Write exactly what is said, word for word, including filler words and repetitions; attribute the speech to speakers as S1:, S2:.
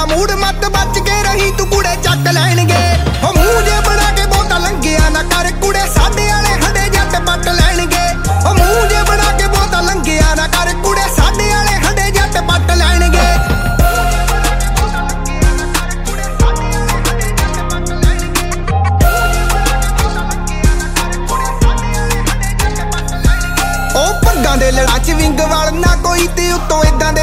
S1: ਮੇਰਾ ਮੂਡ ਮੱਤ ਬਚ ਕੇ ਰਹੀ ਤੂੰ ਕੁੜੇ ਚੱਕ ਲੈਣਗੇ ਹੋ ਮੂੰਹ ਜੇ ਬਣਾ ਕੇ ਬਹੁਤਾ ਲੰਘਿਆ ਨਾ ਕਰ ਕੁੜੇ ਸਾਡੇ ਵਾਲੇ ਹੰਡੇ ਜੱਟ ਪੱਟ ਲੈਣਗੇ ਹੋ ਮੂੰਹ ਜੇ ਬਣਾ ਕੇ ਬਹੁਤਾ ਲੰਘਿਆ ਨਾ ਕਰ ਕੁੜੇ ਸਾਡੇ ਵਾਲੇ ਹੰਡੇ ਜੱਟ ਪੱਟ ਲੈਣਗੇ ਉਹ ਪੱਗਾਂ ਦੇ ਲੜਾਚ ਵਿੰਗ ਵਾਲ ਨਾ ਕੋਈ ਤੇ ਉੱਤੋਂ ਏਦਾਂ ਦੇ